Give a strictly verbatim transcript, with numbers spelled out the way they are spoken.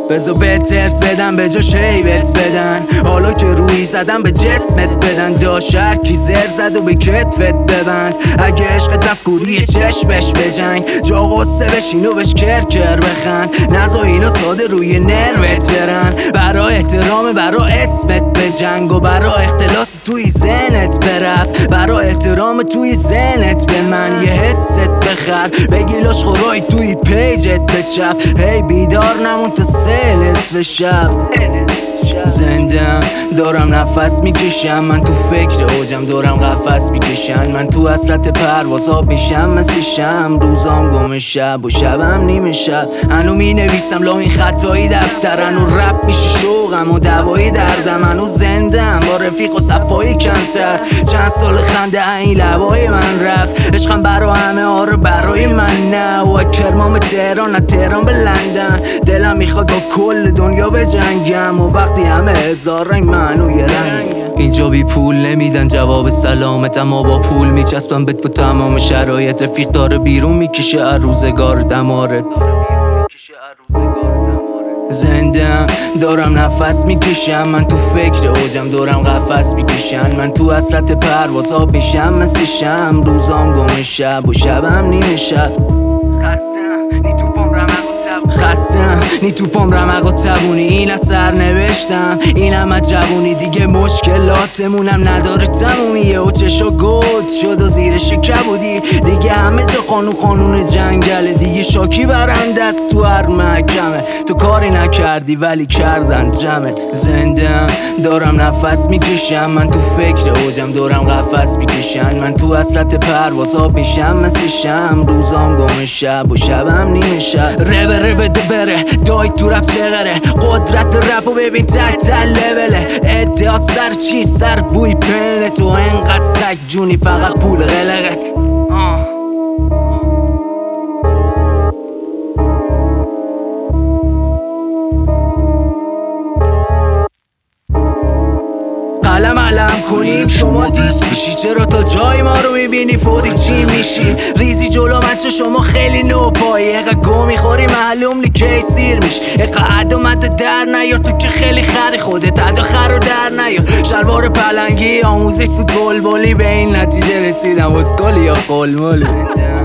بزو به ترس بدن به جا شیبت بدن، حالا که روی زدن به جسمت بدن. داشر کی زر زد و به کتفت ببند، اگه عشقت رفت کوری چشمش بجنگ. جا غصه بشین و بش کرکر بخند، نزا اینا ساده روی نروت برن. برا احترام برا اسمت بجنگ و برا اختلاس توی ذهنت برب. برا احترام توی ذهنت به من یه هدست بخر، بگی لاش خورای توی پیجت بچپ. هی بیدار نمون تا سه نصف شب. زندم دارم نفس میکشم، من تو فکر اوجم دارم قفس میکشن. من تو حسرت پرواز آب میشم مثل شم، روزام گم شب و شبم نیمه شب. هنو می نویسم لا این خطایی دفترن و رپ میشه شوقم و دوایی دردم. هنو زندم با رفیق و صفایی کمتر، چند سال خنده این لبای من رفت. عشقم برا همه آره برای من نه، و کرمام تهران نه تهران به لندن. دلم میخواد با کل دنیا بجنگم و وقتی همه هزار رنگ منو یه رنگ. اینجا بی پول نمیدن جواب سلامت، اما با پول میچسبن بهت با تمام شرایط. رفیق داره بیرون میکشه از روزگار دمارت. زندم دارم نفس میکشم، من تو فکر اوجم دارم قفس میکشن. من تو حسرت پرواز آب میشم مثل شم، روزام گم شب و شبم نیمه شب. خستم نی تو پام رمق و تبونی، این از سر نوشتم اینم از جوونی. دیگه مشکلاتمونم نداره تمومیه و چشا گود شد و زیر شکه بودی. دیگه همه جا قانون قانون جنگله، دیگه شاکی برنده است تو هر محکمه. تو کاری نکردی ولی کردن جمعت. زندم دارم نفس میکشم، من تو فکر اوجم دارم قفس میکشن. من تو حسرت پرواز آب میشم مثل شم، روزام گم شب و شبم نیمه شب. ربه ربه ده بره دای تو رپ چقدره، قدرت رپ و ببین تک تل لبله. ادعات سر چی سر بوی پنه، تو انقدر سگ جونی فقط پول غلقت. قلم علم کنیم شما دیس میشی، چرا تا جای ما رو میبینی فوری چی میشی؟ ریزی جلو مچه شما خیلی نوپایی، اقا گو میخوری معلوم نی کی سیر میش. اقا عدو مد در نیار تو که خیلی خری، خودت عدو خر رو در نیار. شلوار پلنگی آموزش سود بلبلی، به این نتیجه رسیدم اسکلی یا قلملی.